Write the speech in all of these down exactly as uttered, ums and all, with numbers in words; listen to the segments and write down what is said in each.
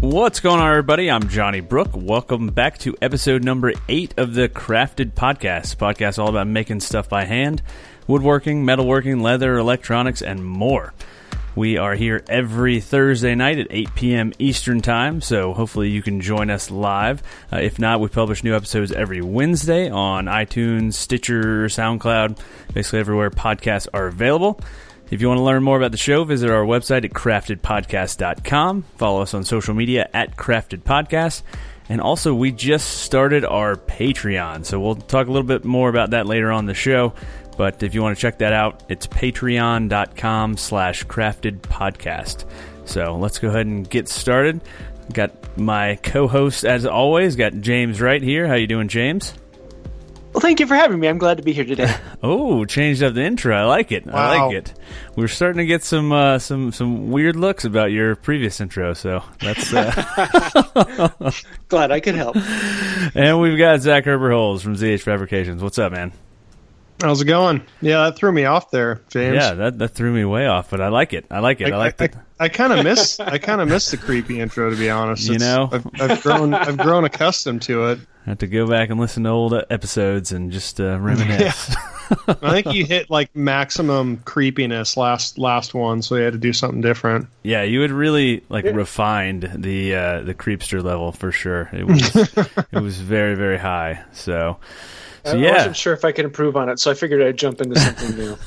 What's going on, everybody? I'm Johnny Brook. Welcome back to episode number eight of the Crafted Podcast. Podcast all about making stuff by hand, woodworking, metalworking, leather, electronics, and more. We are here every Thursday night at eight p.m. Eastern Time, so hopefully you can join us live. Uh, if not, we publish new episodes every Wednesday on iTunes, Stitcher, SoundCloud, basically everywhere podcasts are available. If you want to learn more about the show, visit our website at crafted podcast dot com. Follow us on social media at Crafted Podcast. And also, we just started our Patreon, so we'll talk a little bit more about that later on in the show. But if you want to check that out, it's patreon dot com slash crafted podcast. So let's go ahead and get started. Got my co-host, as always, got James right here. How you doing, James? Well, thank you for having me. I'm glad to be here today. Oh, changed up the intro. I like it. Wow. I like it. We're starting to get some uh, some some weird looks about your previous intro, so that's uh... glad I could help. And we've got Zach Herberholz from Z H Fabrications. What's up, man? How's it going? Yeah, that threw me off there, James. Yeah, that, that threw me way off, but I like it. I like it. I, I like I, the... I, I kind of miss. I kind of miss the creepy intro, to be honest. You It's, know, I've, I've grown. I've grown accustomed to it. I have to go back and listen to old episodes and just uh, reminisce. Yeah. I think you hit like maximum creepiness last last one, so you had to do something different. Yeah, you had really like refined the uh, the creepster level for sure. It was it was very very high. So. So, I yeah. wasn't sure if I could improve on it, so I figured I'd jump into something new.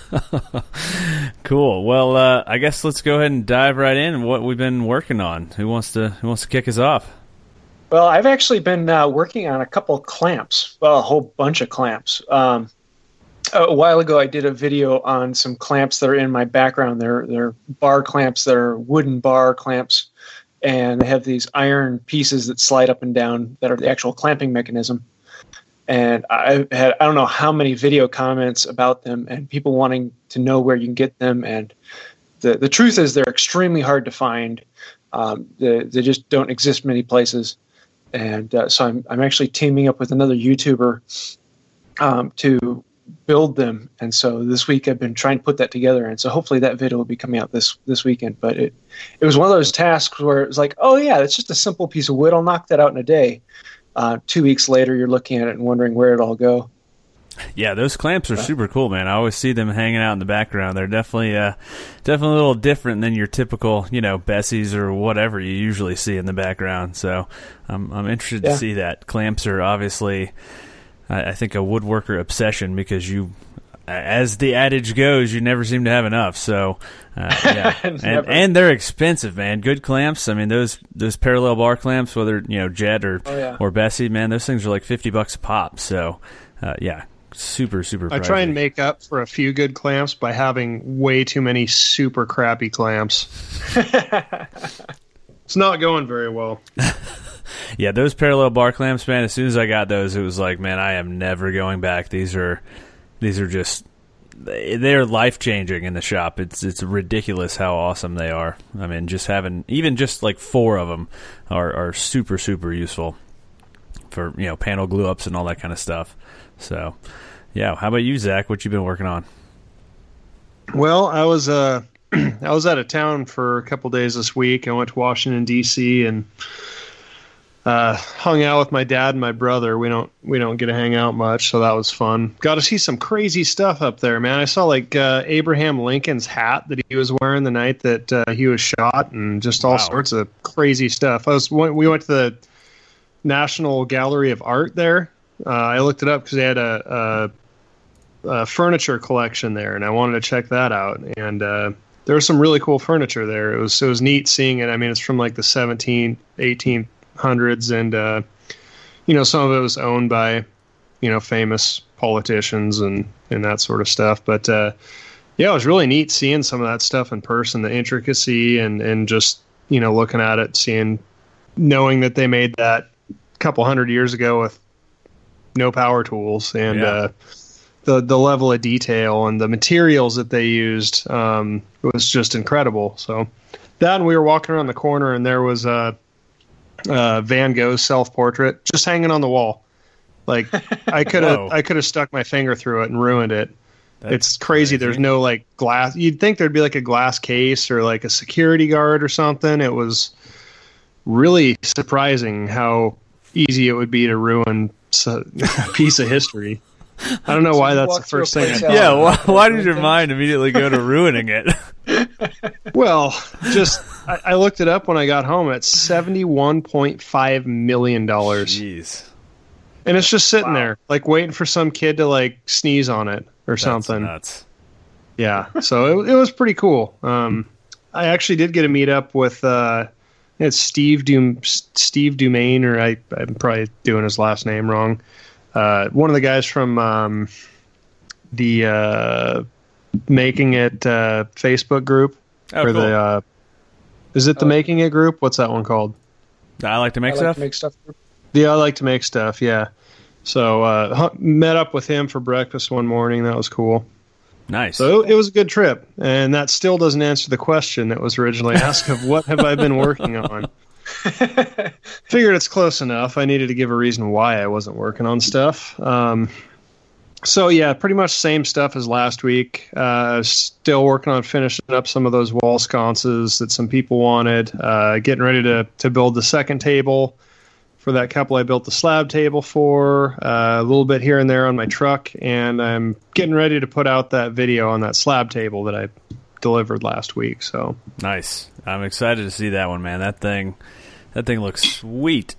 Cool. Well, uh, I guess let's go ahead and dive right in. What we've been working on. Who wants to Who wants to kick us off? Well, I've actually been uh, working on a couple clamps, well, a whole bunch of clamps. Um, a while ago, I did a video on some clamps that are in my background. They're they're bar clamps that are wooden bar clamps, and they have these iron pieces that slide up and down that are the actual clamping mechanism. And I had I don't know how many video comments about them and people wanting to know where you can get them. And the, the truth is they're extremely hard to find. Um, they, they just don't exist many places. And uh, so I'm I'm actually teaming up with another YouTuber um, to build them. And so this week I've been trying to put that together. And so hopefully that video will be coming out this this weekend. But it it was one of those tasks where it was like, oh yeah, it's just a simple piece of wood. I'll knock that out in a day. Uh, two weeks later, you're looking at it and wondering where it all go. Yeah, those clamps are super cool, man. I always see them hanging out in the background. They're definitely, uh, definitely a little different than your typical, you know, Bessies or whatever you usually see in the background. So I'm I'm interested yeah. to see that. Clamps are obviously, I, I think, a woodworker obsession because you, as the adage goes, you never seem to have enough. So, uh, yeah, and, and they're expensive, man. Good clamps. I mean, those those parallel bar clamps, whether you know Jet or oh, yeah. or Bessie, man, those things are like fifty bucks a pop. So, uh, yeah, super super. I pricey. try and make up for a few good clamps by having way too many super crappy clamps. It's not going very well. Yeah, those parallel bar clamps, man. As soon as I got those, it was like, man, I am never going back. These are. These are just, they're life-changing in the shop. It's it's ridiculous how awesome they are. I mean, just having, even just like four of them are, are super, super useful for, you know, panel glue-ups and all that kind of stuff. So, yeah. How about you, Zach? What you been working on? Well, I was uh, I was out of town for a couple days this week. I went to Washington, D C, and Uh, hung out with my dad and my brother. We don't we don't get to hang out much, so that was fun. Got to see some crazy stuff up there, man. I saw like uh, Abraham Lincoln's hat that he was wearing the night that uh, he was shot, and just all wow. sorts of crazy stuff. I was we went to the National Gallery of Art there. Uh, I looked it up because they had a, a, a furniture collection there, and I wanted to check that out. And uh, there was some really cool furniture there. It was it was neat seeing it. I mean, it's from like the seventeenth, eighteenth hundreds, and uh, you know, some of it was owned by, you know, famous politicians and, and that sort of stuff. But uh, yeah, it was really neat seeing some of that stuff in person, the intricacy and, and just, you know, looking at it, seeing, knowing that they made that a couple hundred years ago with no power tools, and yeah. uh, the the level of detail and the materials that they used um, was just incredible. So then we were walking around the corner, and there was a uh, Van Gogh's self-portrait just hanging on the wall. Like I could have I could have stuck my finger through it and ruined it. That's it's crazy. Crazy. There's no like glass. You'd think there'd be like a glass case or like a security guard or something. It was really surprising how easy it would be to ruin a piece of history. I don't know so why that's the first thing. I yeah, why, why did your mind immediately go to ruining it? Well, just I, I looked it up when I got home. It's seventy-one point five million dollars. Jeez. And it's just sitting wow. there, like waiting for some kid to like sneeze on it or That's something. Nuts. Yeah, so it, it was pretty cool. Um, I actually did get a meet up with uh, it's Steve Dum Steve Dumaine, or I, I'm probably doing his last name wrong. Uh, one of the guys from um, the uh, Making It uh, Facebook group. Oh, or cool. the, uh, is it the Oh. Making It group? What's that one called? I like to make I stuff. like to make stuff. The I Like to Make Stuff, yeah. So uh, met up with him for breakfast one morning. That was cool. Nice. So it was a good trip, and that still doesn't answer the question that was originally asked of what have I been working on. Figured it's close enough. I needed to give a reason why I wasn't working on stuff. Um, so yeah, pretty much same stuff as last week. Uh, still working on finishing up some of those wall sconces that some people wanted. Uh, getting ready to to build the second table for that couple I built the slab table for, uh, a little bit here and there on my truck, and I'm getting ready to put out that video on that slab table that I delivered last week. So Nice. I'm excited to see that one, man. That thing, that thing looks sweet.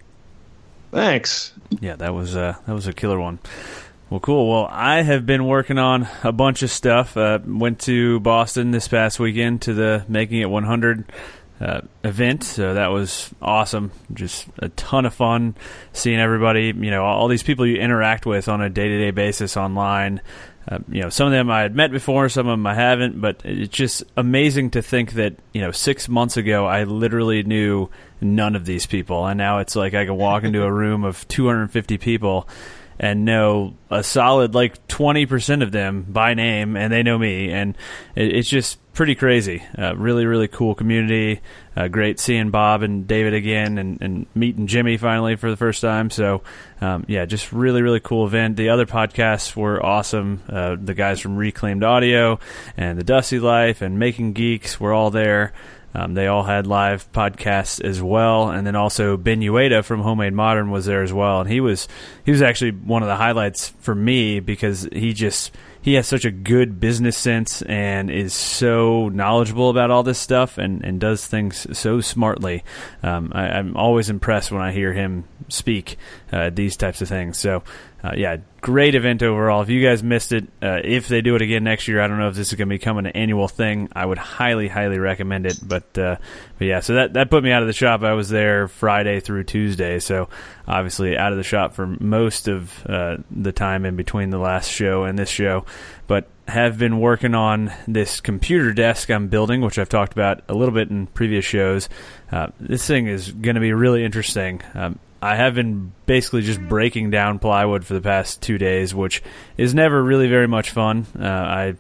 thanks. Yeah, that was uh, that was a killer one. Well, cool. Well, I have been working on a bunch of stuff. Uh, went to Boston this past weekend to the Making It one hundred uh, event, so that was awesome. Just a ton of fun seeing everybody. You know, all these people you interact with on a day-to-day basis online. Uh, you know, some of them I had met before, some of them I haven't, but it's just amazing to think that, you know, six months ago I literally knew none of these people, and now it's like I can walk into a room of two hundred fifty people and know a solid like twenty percent of them by name, and they know me, and it, it's just pretty crazy. Uh, really, really cool community. Uh, great seeing Bob and David again, and, and meeting Jimmy finally for the first time. So, um, yeah, just really, really cool event. The other podcasts were awesome. Uh, the guys from Reclaimed Audio and The Dusty Life and Making Geeks were all there. Um, they all had live podcasts as well, and then also Ben Ueda from Homemade Modern was there as well, and he was he was actually one of the highlights for me because he just he has such a good business sense and is so knowledgeable about all this stuff and, and does things so smartly. Um, I, I'm always impressed when I hear him speak uh, these types of things. So, uh, yeah, great event overall. If you guys missed it, uh, if they do it again next year, I don't know if this is going to become an annual thing. I would highly, highly recommend it. But, uh, but yeah, so that, that put me out of the shop. I was there Friday through Tuesday, so obviously out of the shop for most of uh, the time in between the last show and this show. But have been working on this computer desk I'm building, which I've talked about a little bit in previous shows. Uh, this thing is going to be really interesting. Um, I have been basically just breaking down plywood for the past two days, which is never really very much fun. Uh, I,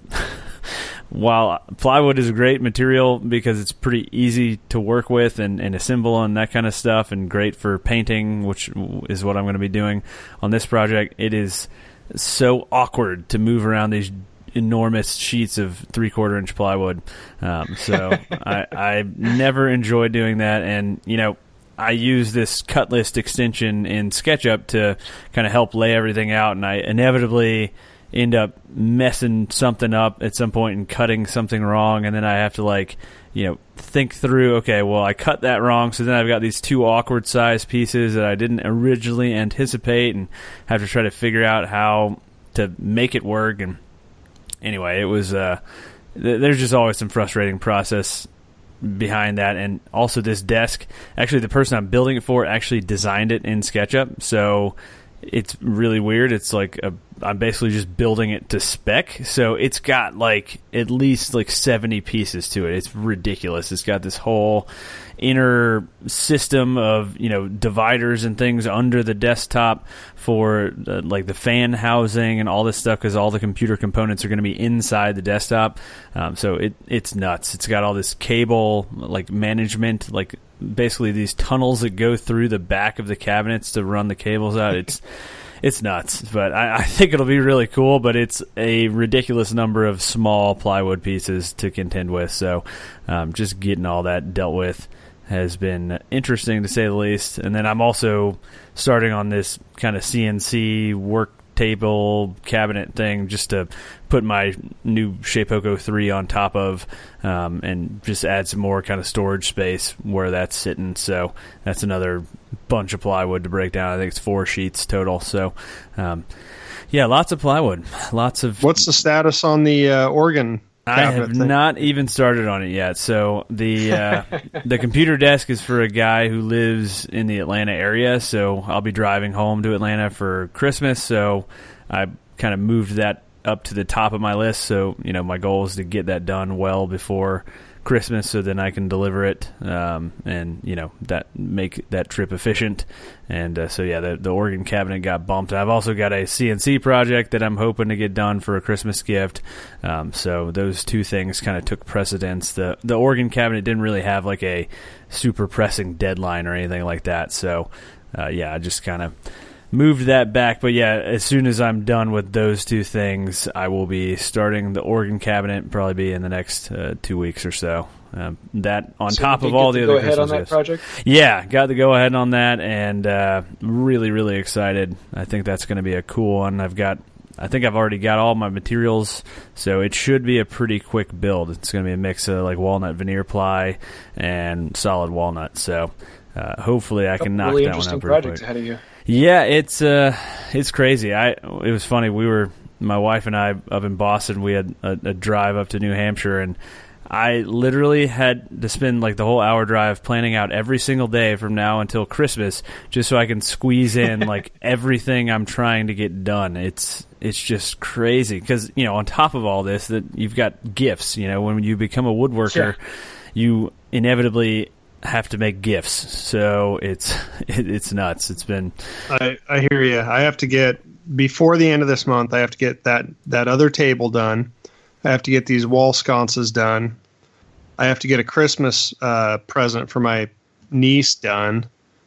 while plywood is a great material because it's pretty easy to work with and, and assemble and that kind of stuff, and great for painting, which is what I'm going to be doing on this project, it is so awkward to move around these enormous sheets of three-quarter inch plywood. Um, so I, I never enjoyed doing that, and, you know, I use this cut list extension in SketchUp to kind of help lay everything out, and I inevitably end up messing something up at some point and cutting something wrong, and then I have to, like, you know, think through, okay, well, I cut that wrong, so then I've got these two awkward size pieces that I didn't originally anticipate and have to try to figure out how to make it work. And anyway, it was, uh, th- there's just always some frustrating process behind that. And also this desk, actually the person I'm building it for actually designed it in SketchUp, so it's really weird. It's like a, I'm basically just building it to spec, so it's got like at least like seventy pieces to it. It's ridiculous. It's got this whole inner system of, you know, dividers and things under the desktop for uh, like the fan housing and all this stuff, because all the computer components are going to be inside the desktop. Um, so it it's nuts. It's got all this cable like management, like basically these tunnels that go through the back of the cabinets to run the cables out. It's it's nuts, but I, I think it'll be really cool, but it's a ridiculous number of small plywood pieces to contend with, so um, just getting all that dealt with has been interesting to say the least. And then I'm also starting on this kind of C N C work table cabinet thing just to put my new Shapeoko three on top of, um, and just add some more kind of storage space where that's sitting. So that's another bunch of plywood to break down. I think it's four sheets total. So, um, yeah, lots of plywood, lots of. What's the status on the uh, organ? I have thing? not even started on it yet. So the uh, the computer desk is for a guy who lives in the Atlanta area. So I'll be driving home to Atlanta for Christmas. So I kind of moved that up to the top of my list. So, you know, my goal is to get that done well before Christmas, so then I can deliver it, um, and you know that make that trip efficient. And uh, so yeah, the the organ cabinet got bumped. I've also got a C N C project that I'm hoping to get done for a Christmas gift. Um, so those two things kind of took precedence. The the organ cabinet didn't really have like a super pressing deadline or anything like that. So uh, yeah, I just kind of moved that back. But yeah, as soon as I'm done with those two things, I will be starting the organ cabinet, probably be in the next uh, two weeks or so. Um, that on so top of all the other go ahead Christmas on that gifts. project? Yeah, got to go ahead on that, and uh, really, really excited. I think that's going to be a cool one. I've got, I think I've already got all my materials, so it should be a pretty quick build. It's going to be a mix of like walnut veneer ply and solid walnut. So uh, hopefully I can knock really that one out interesting pretty project quick. ahead of you. Yeah, it's uh, it's crazy. I it was funny. We were my wife and I up in Boston. We had a, a drive up to New Hampshire, and I literally had to spend like the whole hour drive planning out every single day from now until Christmas, just so I can squeeze in like everything I'm trying to get done. It's it's just crazy because, you know, on top of all this, that you've got gifts. You know, when you become a woodworker, Sure. you inevitably have to make gifts, so it's it, it's nuts. It's been I, I hear you. I have to get before the end of this month. I have to get that that other table done. I have to get these wall sconces done. I have to get a Christmas uh, present for my niece done,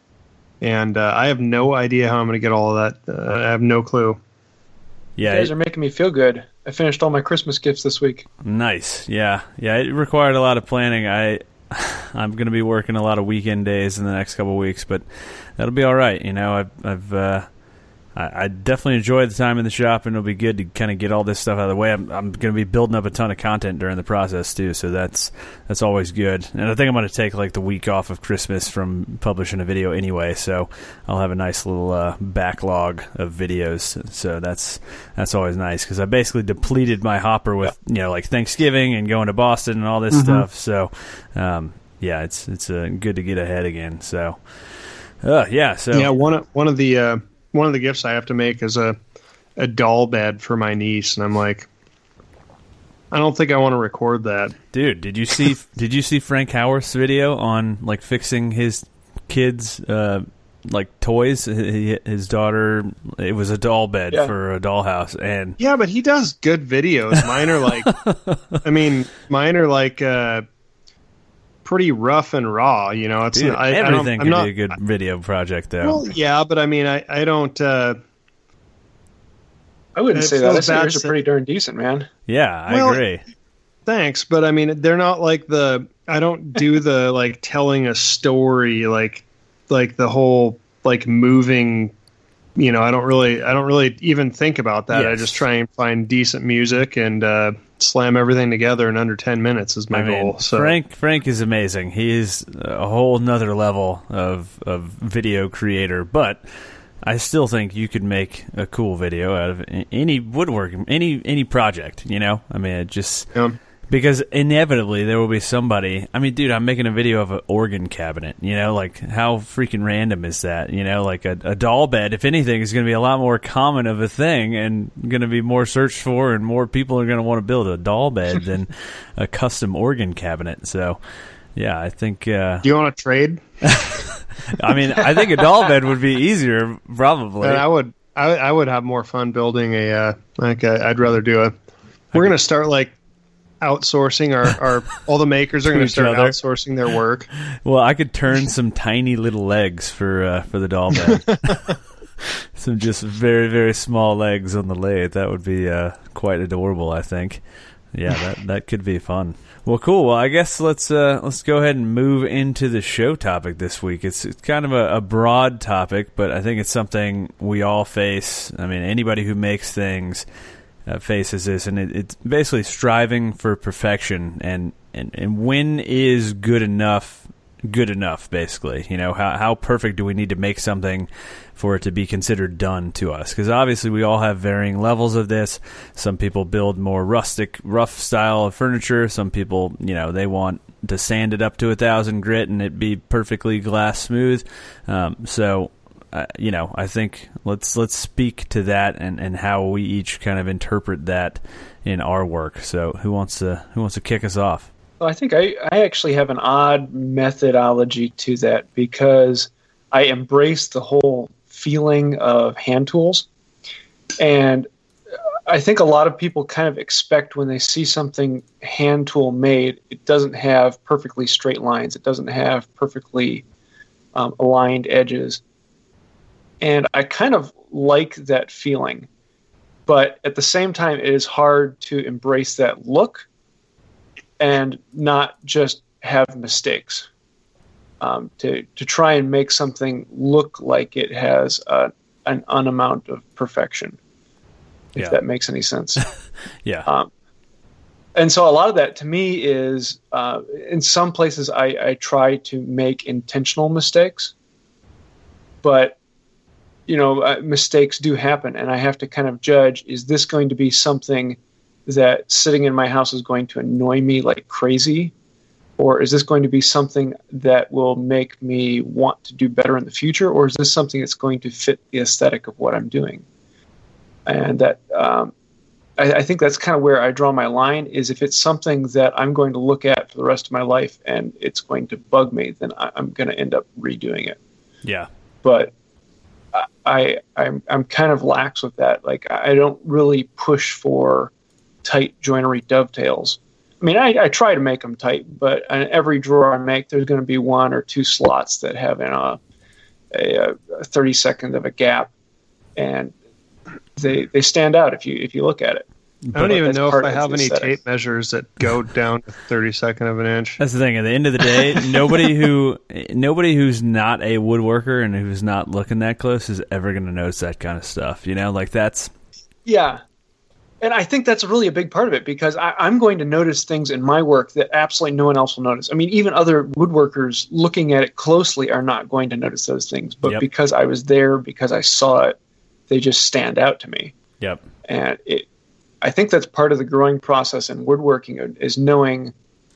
and uh, I have no idea how I'm going to get all of that. Uh, I have no clue. yeah You guys it- are making me feel good. I finished all my Christmas gifts this week. nice. Yeah, yeah. It required a lot of planning. I I'm going to be working a lot of weekend days in the next couple of weeks, but that'll be all right. You know, I've, I've uh, I, I definitely enjoyed the time in the shop, and it'll be good to kind of get all this stuff out of the way. I'm, I'm going to be building up a ton of content during the process too, so that's that's always good. And I think I'm going to take like the week off of Christmas from publishing a video anyway, so I'll have a nice little uh, backlog of videos. So that's that's always nice because I basically depleted my hopper with you know like Thanksgiving and going to Boston and all this Mm-hmm. stuff. So um, yeah, it's it's uh, good to get ahead again. So uh, yeah, so Yeah, one of one of the uh, one of the gifts I have to make is a a doll bed for my niece, and I'm like, I don't think I want to record that. dude, did you see did you see Frank Howarth's video on like fixing his kids uh, like toys? He, his daughter, it was a doll bed Yeah. for a dollhouse, and Yeah, but he does good videos. Mine are like, I mean, mine are like uh, pretty rough and raw. You know, it's dude, I, I everything don't, could I'm be a good video project though. Well, yeah, but I mean, I I don't. Uh, I wouldn't It say that. I feels say bad yours are to- pretty darn decent, man. yeah, I well, agree. Thanks, but I mean, they're not like the. I don't do the like telling a story like like the whole like moving. You know, I don't really, I don't really even think about that. I Yes. just try and find decent music and uh, slam everything together in under ten minutes is my I mean, goal. So Frank Frank is amazing. He is a whole nother level of of video creator, but I still think you could make a cool video out of any woodworking, any any project. You know, I mean, it just yeah. because inevitably there will be somebody. I mean, dude, I'm making a video of an organ cabinet. You know, like how freaking random is that? You know, like a, a doll bed, if anything, is going to be a lot more common of a thing and going to be more searched for, and more people are going to want to build a doll bed than a custom organ cabinet. So, yeah, I think. Uh, Do you want to trade? I mean, I think a doll bed would be easier, probably. And I would, I, I would have more fun building a uh, like a, I'd rather do a. We're gonna start like outsourcing our, our all the makers are To gonna each start other. outsourcing their work. Well, I could turn some tiny little legs for uh, for the doll bed. Some just very very small legs on the lathe. That would be uh, quite adorable, I think. Yeah, that that could be fun. Well, cool. Well, I guess let's uh, let's go ahead and move into the show topic this week. It's, it's kind of a, a broad topic, but I think it's something we all face. I mean, anybody who makes things uh, faces this, and it, it's basically striving for perfection. And, and, and when is good enough good enough, basically? You know, how how perfect do we need to make something for it to be considered done to us? Because obviously we all have varying levels of this. Some people build more rustic, rough style of furniture. Some people, you know, they want to sand it up to a thousand grit and it be perfectly glass smooth. Um, so, uh, you know, I think let's let's speak to that and, and how we each kind of interpret that in our work. So, who wants to who wants to kick us off? Well, I think I, I actually have an odd methodology to that because I embrace the whole feeling of hand tools. And I think a lot of people kind of expect when they see something hand tool made, it doesn't have perfectly straight lines. It doesn't have perfectly um, aligned edges. And I kind of like that feeling. But at the same time, it is hard to embrace that look and not just have mistakes. Um, to to try and make something look like it has a, an unamount of perfection, if yeah. that makes any sense. yeah. Um, and so a lot of that to me is, uh, in some places I, I try to make intentional mistakes, but you know, uh, mistakes do happen, and I have to kind of judge, is this going to be something that sitting in my house is going to annoy me like crazy? Or is this going to be something that will make me want to do better in the future? Or is this something that's going to fit the aesthetic of what I'm doing? And that um, I, I think that's kind of where I draw my line, is if it's something that I'm going to look at for the rest of my life and it's going to bug me, then I, I'm going to end up redoing it. Yeah. But I, I'm, I'm kind of lax with that. Like, I don't really push for tight joinery dovetails. I mean, I, I try to make them tight, but in every drawer I make, there's going to be one or two slots that have in a, a, a thirty second of a gap, and they they stand out if you if you look at it. I don't But even that's know if part I of have the any aesthetic. tape measures that go down to thirty second of an inch. That's the thing. At the end of the day, nobody who nobody who's not a woodworker and who's not looking that close is ever going to notice that kind of stuff. You know, like that's Yeah. And I think that's really a big part of it, because I, I'm going to notice things in my work that absolutely no one else will notice. I mean, even other woodworkers looking at it closely are not going to notice those things. But Yep. because I was there, because I saw it, they just stand out to me. Yep. And it, I think that's part of the growing process in woodworking, is knowing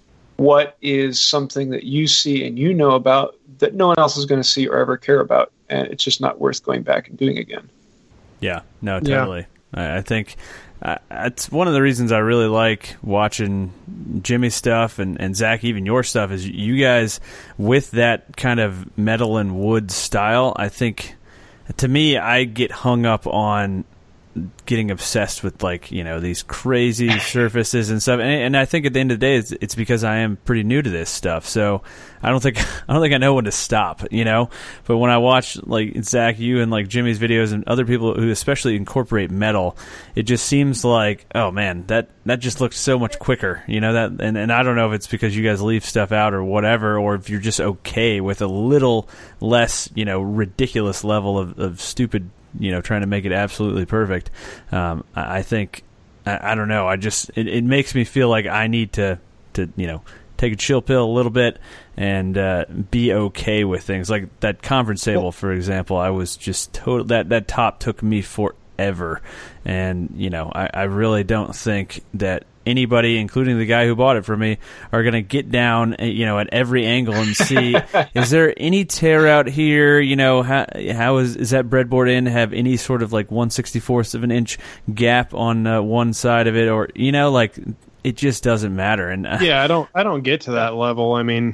what is something that you see and you know about that no one else is going to see or ever care about. And it's just not worth going back and doing again. Yeah. No, totally. Yeah. I, I think uh, that's one of the reasons I really like watching Jimmy's stuff and, and Zach, even your stuff, is you guys with that kind of metal and wood style. I think, to me, I get hung up on getting obsessed with, like, you know, these crazy surfaces and stuff, and, and I think at the end of the day, it's, it's because I am pretty new to this stuff. So I don't think I don't think I know when to stop, you know. But when I watch, like, Zach, you and like Jimmy's videos and other people who especially incorporate metal, it just seems like, oh man, that that just looks so much quicker, you know. That and, and I don't know if it's because you guys leave stuff out or whatever, or if you're just okay with a little less, you know, ridiculous level of, of stupid, you know, trying to make it absolutely perfect. Um, I, I think, I, I don't know, I just, it, it makes me feel like I need to, to, you know, take a chill pill a little bit and uh, be okay with things. Like that conference table, for example, I was just total, that, that top took me forever. And, you know, I, I really don't think that anybody, including the guy who bought it for me, are going to get down, you know, at every angle and see, is there any tear out here? You know, how, how is, is that breadboard in? Have any sort of like one sixty-fourth of an inch gap on uh, one side of it? Or, you know, like, it just doesn't matter. And uh, yeah, I don't, I don't get to that level. I mean,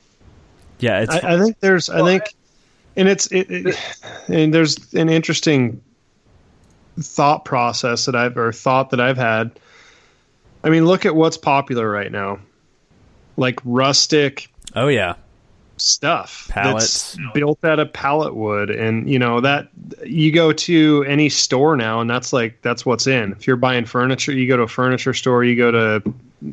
yeah, it's, I, I think there's, I think, and it's, it, it, and there's an interesting thought process that I've, or thought that I've had. I mean, look at what's popular right now. Like rustic. Oh, yeah. stuff Pallets. that's built out of pallet wood. And, you know, that you go to any store now and that's like, that's what's in. If you're buying furniture, you go to a furniture store, you go to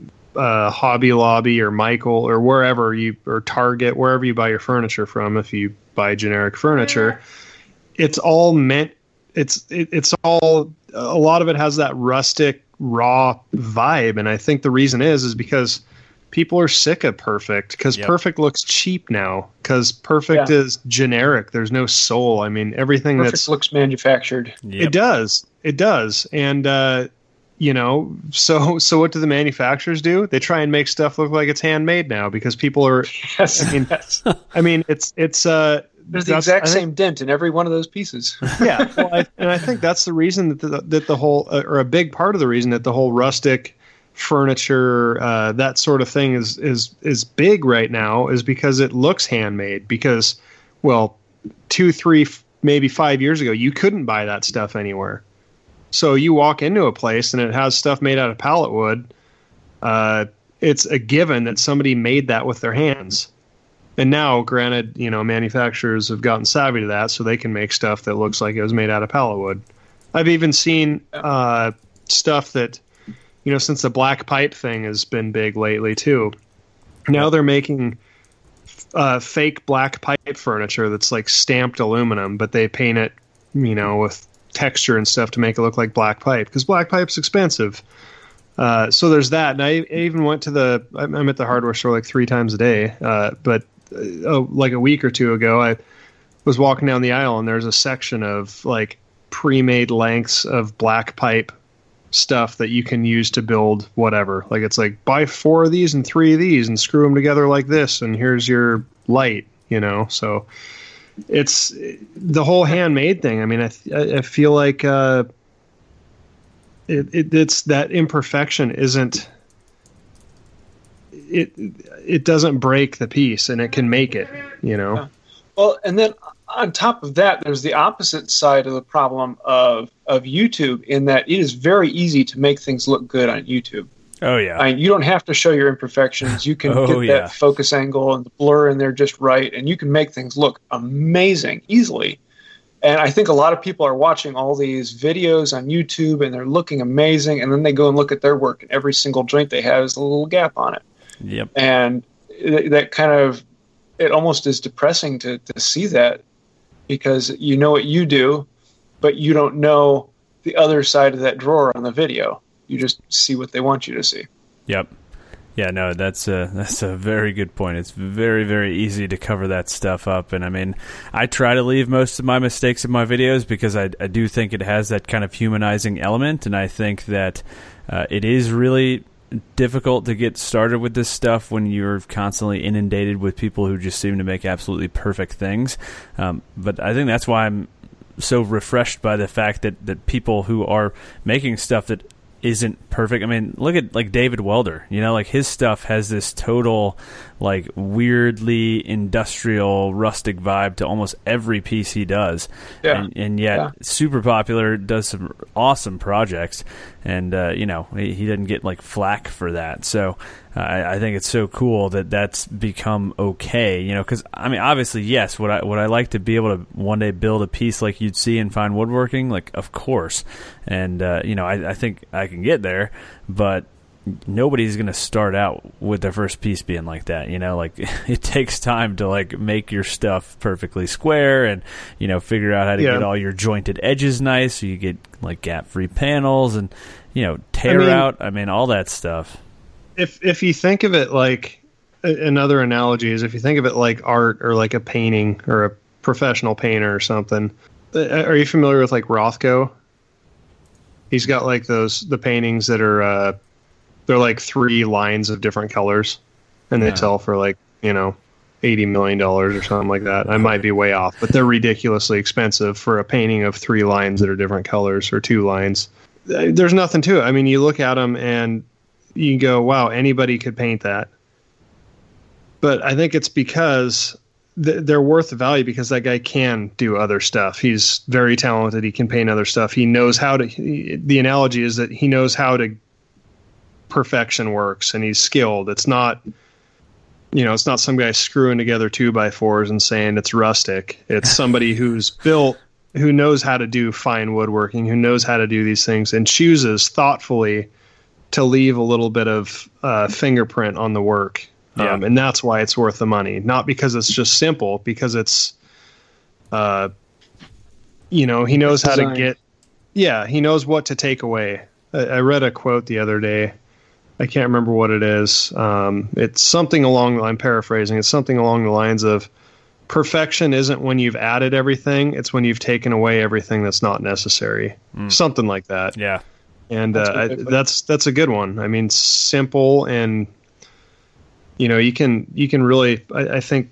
uh, Hobby Lobby or Michael or wherever you, or Target, wherever you buy your furniture from. If you buy generic furniture, it's all meant, it's, it, it's all, a lot of it has that rustic, raw vibe. And I think the reason is, is because people are sick of perfect, because Yep. perfect looks cheap now, because perfect Yeah. is generic. There's no soul. I mean, everything Perfect that's, looks manufactured. Yep. it does, it does. And, uh, you know, so, so what do the manufacturers do? They try and make stuff look like it's handmade now because people are, Yes, I mean, yes. I mean, it's, it's, uh, There's the that's- exact I think- same dent in every one of those pieces. yeah, well, I, and I think that's the reason that the, that the whole, uh, or a big part of the reason that the whole rustic furniture, uh, that sort of thing is is is big right now, is because it looks handmade. Because, well, two, three, f- maybe five years ago, you couldn't buy that stuff anywhere. So you walk into a place and it has stuff made out of pallet wood. Uh, it's a given that somebody made that with their hands. And now, granted, you know, manufacturers have gotten savvy to that, so they can make stuff that looks like it was made out of pallet wood. I've even seen uh, stuff that, you know, since the black pipe thing has been big lately too. Now they're making uh, fake black pipe furniture that's like stamped aluminum, but they paint it, you know, with texture and stuff to make it look like black pipe, because black pipe's expensive. Uh, so there's that. And I, I even went to the, I'm I'm at the hardware store like three times a day, uh, but uh, like a week or two ago, I was walking down the aisle and there's a section of like pre-made lengths of black pipe stuff that you can use to build whatever. Like it's like, buy four of these and three of these and screw them together like this, and here's your light, you know. So it's the whole handmade thing. I mean, I I feel like uh, it, it it's that imperfection isn't it it doesn't break the piece, and it can make it, you know. Well, and then on top of that, there's the opposite side of the problem of of YouTube, in that it is very easy to make things look good on YouTube. Oh yeah. I mean, you don't have to show your imperfections. You can Oh, get yeah. that focus angle and the blur in there just right, and you can make things look amazing easily. And I think a lot of people are watching all these videos on YouTube, and they're looking amazing, and then they go and look at their work, and every single joint they have is a little gap on it. Yep. And th- that kind of, it almost is depressing to, to see that, because you know what you do, but you don't know the other side of that drawer on the video. You just see what they want you to see. Yep. Yeah, no, that's a, that's a very good point. It's very, very easy to cover that stuff up. And I mean, I try to leave most of my mistakes in my videos because I, I do think it has that kind of humanizing element. And I think that uh, it is really difficult to get started with this stuff when you're constantly inundated with people who just seem to make absolutely perfect things. Um, but I think that's why I'm so refreshed by the fact that, that people who are making stuff that isn't perfect. I mean, look at like David Welder, you know, like his stuff has this total like weirdly industrial rustic vibe to almost every piece he does. Yeah. And, and yet Yeah. super popular, does some awesome projects. And, uh, you know, he, he didn't get like flack for that. So uh, I, I think it's so cool that that's become okay, you know, because I mean, obviously, yes, would I, would I like to be able to one day build a piece like you'd see in Fine Woodworking? Like, of course. And, uh, you know, I, I think I can get there, but nobody's going to start out with their first piece being like that, you know, like it takes time to like make your stuff perfectly square and, you know, figure out how to Yeah. get all your jointed edges nice so you get like gap free panels and, you know, tear I mean- out. I mean, all that stuff. If if you think of it like, a- another analogy is if you think of it like art or like a painting or a professional painter or something. Uh, Are you familiar with like Rothko? He's got like those the paintings that are uh, they're like three lines of different colors, and they Yeah. sell for like, you know, eighty million dollars or something like that. I might be way off, but they're ridiculously expensive for a painting of three lines that are different colors or two lines. Uh, There's nothing to it. I mean, you look at them and you go, wow, anybody could paint that. But I think it's because th- they're worth the value because that guy can do other stuff. He's very talented. He can paint other stuff. He knows how to. He, the analogy is that he knows how to perfection works, and he's skilled. It's not you know, it's not some guy screwing together two by fours and saying it's rustic. It's somebody who's built, who knows how to do fine woodworking, who knows how to do these things, and chooses thoughtfully to leave a little bit of uh, fingerprint on the work. Yeah. Um, and that's why it's worth the money. Not because it's just simple, because it's, uh, you know, he knows how to get, yeah, he knows what to take away. I, I read a quote the other day. I can't remember what it is. Um, it's something along, I'm paraphrasing, it's something along the lines of, perfection isn't when you've added everything, it's when you've taken away everything that's not necessary. Mm. Something like that. Yeah. And that's, uh, I, that's that's a good one. I mean, simple, and you know, you can you can really, I, I think,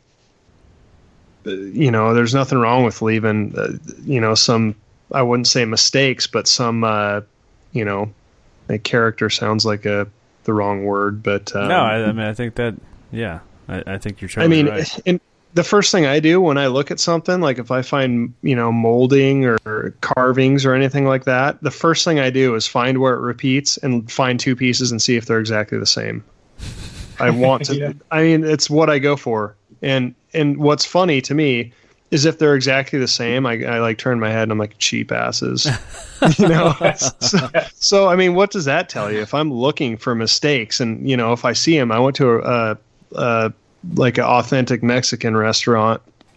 uh, you know, there's nothing wrong with leaving, uh, you know, some, I wouldn't say mistakes, but some, uh, you know, a character sounds like a the wrong word, but um, no, I, I mean, I think that, yeah, I, I think you're trying. I mean, right. in, the first thing I do when I look at something, like if I find, you know, molding or carvings or anything like that, the first thing I do is find where it repeats and find two pieces and see if they're exactly the same. I want to, yeah. I mean, it's what I go for. And, and what's funny to me is if they're exactly the same, I, I like turn my head and I'm like, cheap asses, you know? so, so, I mean, what does that tell you? If I'm looking for mistakes and, you know, if I see them, I went to a, a like an authentic Mexican restaurant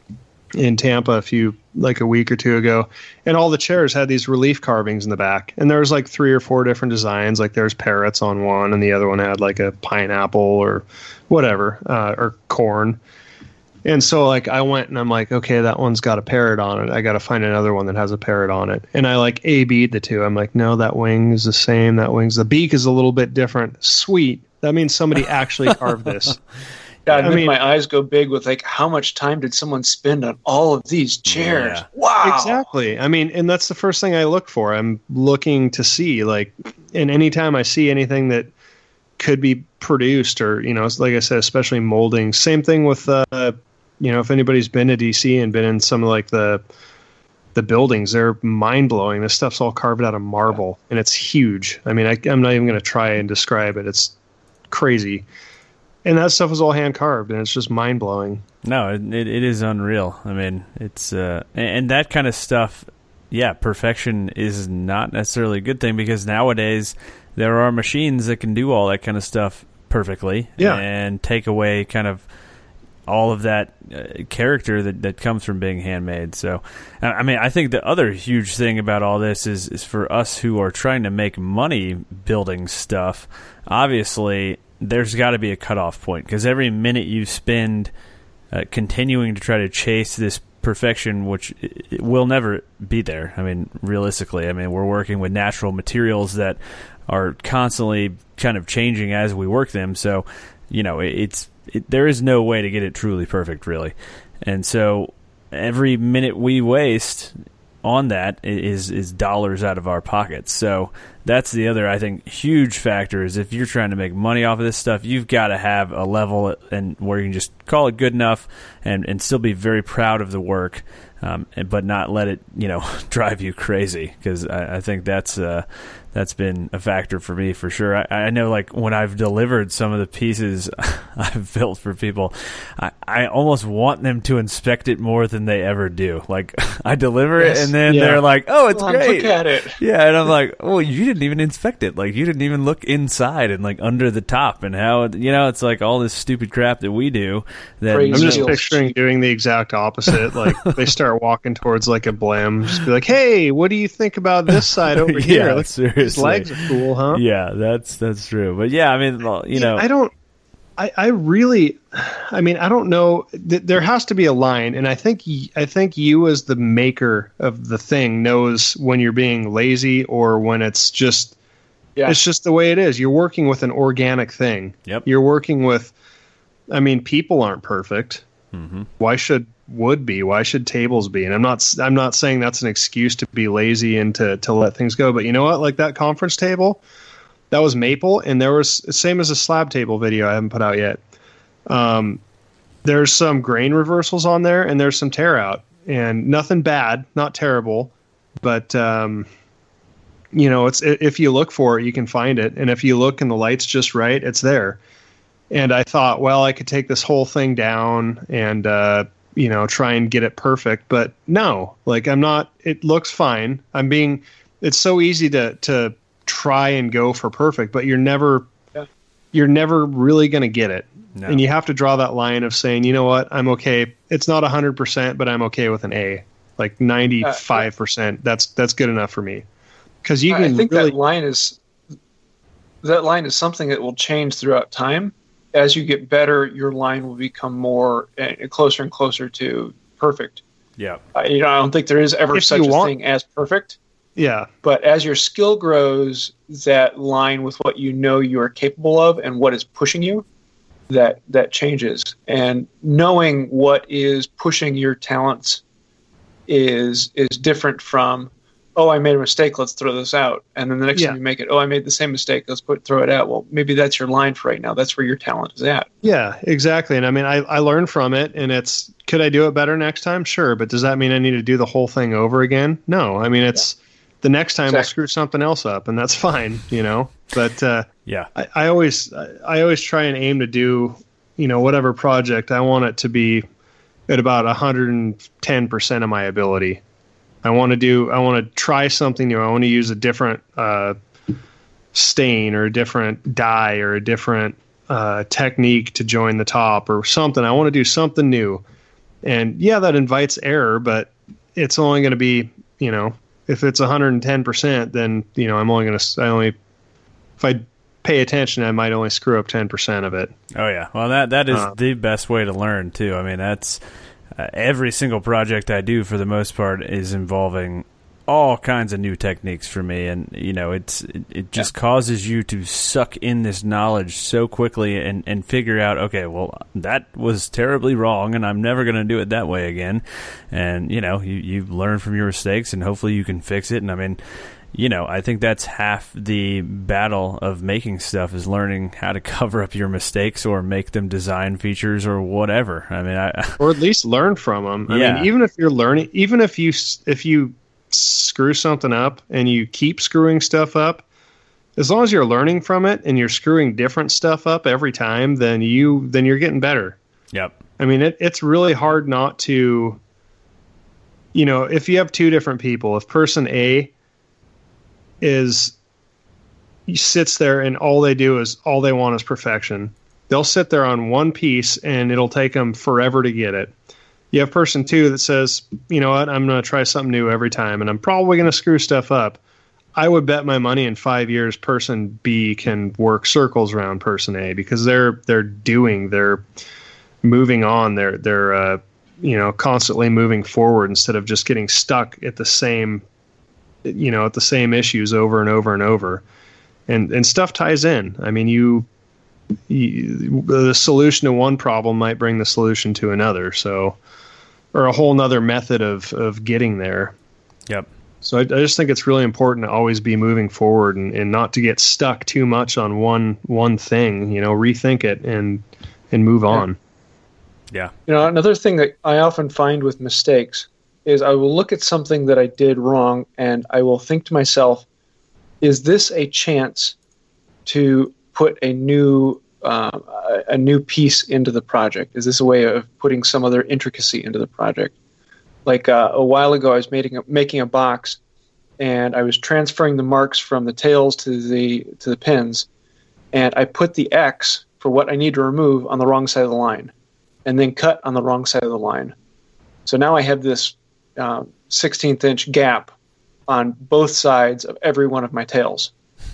in Tampa a few, like a week or two ago. And all the chairs had these relief carvings in the back. And there was like three or four different designs. Like there's parrots on one and the other one had like a pineapple or whatever, uh, or corn. And so like I went and I'm like, okay, that one's got a parrot on it. I got to find another one that has a parrot on it. And I like A B'd the two. I'm like, no, that wing is the same. That wing's, the beak is a little bit different. Sweet. That means somebody actually carved this. God, I mean, make my eyes go big with like, how much time did someone spend on all of these chairs? Yeah. Wow. Exactly. I mean, and that's the first thing I look for. I'm looking to see, like, and anytime I see anything that could be produced or, you know, like I said, especially molding. Same thing with, uh, you know, if anybody's been to D C and been in some of like the the buildings, they're mind blowing. This stuff's all carved out of marble and it's huge. I mean, I, I'm not even going to try and describe it. It's crazy. And that stuff was all hand carved, and it's just mind blowing. No, it, it it is unreal. I mean, it's uh, and, and that kind of stuff. Yeah, perfection is not necessarily a good thing because nowadays there are machines that can do all that kind of stuff perfectly. Yeah. And take away kind of all of that uh, character that, that comes from being handmade. So, I mean, I think the other huge thing about all this is is for us who are trying to make money building stuff. Obviously, there's got to be a cutoff point because every minute you spend uh, continuing to try to chase this perfection, which it, it will never be there. I mean, realistically, I mean, we're working with natural materials that are constantly kind of changing as we work them. So, you know, it, it's it, there is no way to get it truly perfect, really. And so every minute we waste on that is is dollars out of our pockets. So that's the other, I think, huge factor is if you're trying to make money off of this stuff, you've got to have a level and where you can just call it good enough and, and still be very proud of the work, um, but not let it, you know, drive you crazy. Because I, I think that's uh, that's been a factor for me for sure. I, I know, like when I've delivered some of the pieces I've built for people, I, I almost want them to inspect it more than they ever do. Like I deliver yes. it, and then yeah. they're like, "Oh, it's well, great." Look at it. Yeah, and I'm like, "Oh, you didn't even inspect it. Like you didn't even look inside and like under the top and how you know it's like all this stupid crap that we do." That I'm just picturing doing the exact opposite. Like they start walking towards like a blam, just be like, "Hey, what do you think about this side over here?" Yeah, like, seriously. His legs are cool, huh? Yeah, that's that's true. But yeah, I mean, you know, I don't. I, I really, I mean, I don't know. There has to be a line, and I think I think you, as the maker of the thing, knows when you're being lazy or when it's just, yeah. it's just the way it is. You're working with an organic thing. Yep. You're working with. I mean, people aren't perfect. Mm-hmm. Why should wood be? Why should tables be? And I'm not. I'm not saying that's an excuse to be lazy and to to let things go. But you know what? Like that conference table. That was maple, and there was same as a slab table video I haven't put out yet. Um, there's some grain reversals on there, and there's some tear out, and nothing bad, not terrible, but um, you know, it's if you look for it, you can find it, and if you look and the light's just right, it's there. and I thought, well, I could take this whole thing down and, uh, you know, try and get it perfect. But no, like I'm not, it looks fine. I'm being, it's so easy to, to try and go for perfect, but you're never, yeah. you're never really going to get it. No. And you have to draw that line of saying, you know what, I'm okay. It's not a hundred percent, but I'm okay with an A, like ninety-five percent. Uh, that's, that's good enough for me. Cause you can I think really, that line is, that line is something that will change throughout time. As you get better, your line will become more uh, closer and closer to perfect. Yeah. Uh, you know, I don't think there is ever if such a want, thing as perfect. Yeah. But as your skill grows, that line with what you know you are capable of and what is pushing you, that that changes. And knowing what is pushing your talents is is different from, oh, I made a mistake, let's throw this out. And then the next yeah. time you make it, oh, I made the same mistake, let's put throw it out. Well, maybe that's your line for right now. That's where your talent is at. Yeah, exactly. And I mean, I, I learned from it, and it's, could I do it better next time? Sure. But does that mean I need to do the whole thing over again? No. I mean, it's yeah. the next time exactly. I'll screw something else up, and that's fine, you know? But uh, yeah, I, I always, I always try and aim to do, you know, whatever project, I want it to be at about one hundred ten percent of my ability. I want to do, I want to try something new. I want to use a different uh, stain or a different dye or a different uh, technique to join the top or something. I want to do something new. And yeah, that invites error, but it's only going to be, you know, if it's one hundred ten percent, then, you know, I'm only going to, I only, if I pay attention, I might only screw up ten percent of it. Oh yeah. Well, that, that is uh, the best way to learn too. I mean, that's, Uh, every single project I do, for the most part, is involving all kinds of new techniques for me, and you know, it's it, it just yeah. causes you to suck in this knowledge so quickly and, and figure out, okay, well, that was terribly wrong, and I'm never going to do it that way again. And you know, you you learn from your mistakes, and hopefully you can fix it. And I mean, you know, I think that's half the battle of making stuff, is learning how to cover up your mistakes or make them design features or whatever. I mean, I, or at least learn from them. I yeah. mean, even if you're learning, even if you if you screw something up and you keep screwing stuff up, as long as you're learning from it and you're screwing different stuff up every time, then you then you're getting better. Yep. I mean, it, it's really hard not to, you know, if you have two different people, if person A is he sits there and all they do is all they want is perfection, they'll sit there on one piece and it'll take them forever to get it. You have person two that says, you know what, I'm going to try something new every time and I'm probably going to screw stuff up. I would bet my money in five years person B can work circles around person A, because they're they're doing, they're moving on, they're they're uh, you know, constantly moving forward instead of just getting stuck at the same you know, at the same issues over and over and over. And and stuff ties in. I mean, you, you the solution to one problem might bring the solution to another. So, or a whole nother method of, of getting there. Yep. So I, I just think it's really important to always be moving forward and, and not to get stuck too much on one, one thing, you know, rethink it and, and move yeah. on. Yeah. You know, another thing that I often find with mistakes is I will look at something that I did wrong and I will think to myself, is this a chance to put a new uh, a new piece into the project? Is this a way of putting some other intricacy into the project? Like uh, a while ago, I was making a, making a box, and I was transferring the marks from the tails to the to the pins, and I put the X for what I need to remove on the wrong side of the line, and then cut on the wrong side of the line. So now I have this Uh, sixteenth inch gap on both sides of every one of my tails,